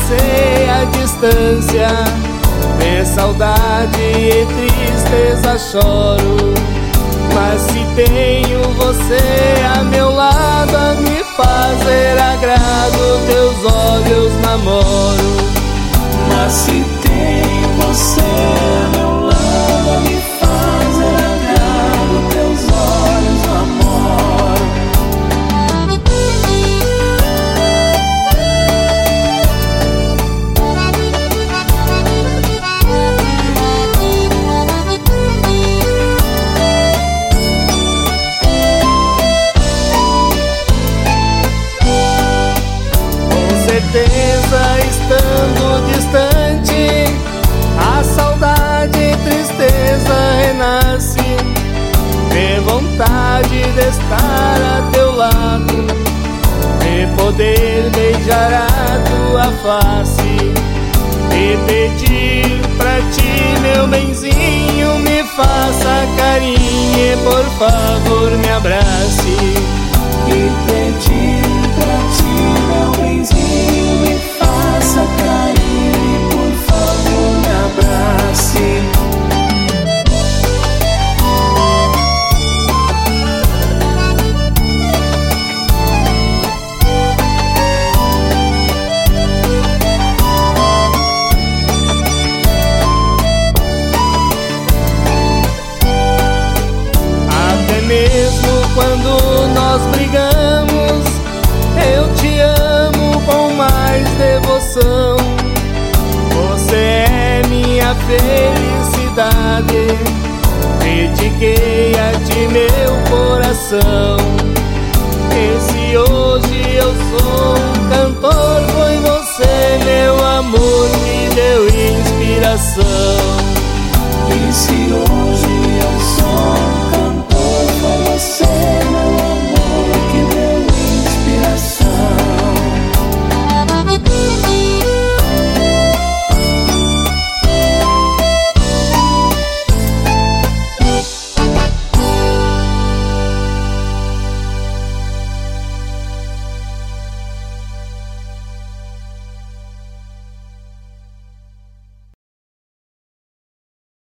sei a distância, de saudade e tristeza choro. Mas se tenho você a meu lado, a me fazer agrado, teus olhos namoro. Mas se tenho você a meu lado, a me fazer agrado, teus olhos namoro. Certeza, estando distante, a saudade e tristeza renasce, de vontade de estar a teu lado, de poder beijar a tua face, e pedir pra ti, meu benzinho, me faça carinho e por favor me abrace. E pedir pra ti, meu benzinho, me faça carinho e por favor me abrace. Até mesmo quando nós brigamos, eu te amo com mais devoção. Você é minha felicidade, dediquei a ti meu coração. E se hoje eu sou um cantor, foi você, meu amor, me deu inspiração. E se hoje eu sou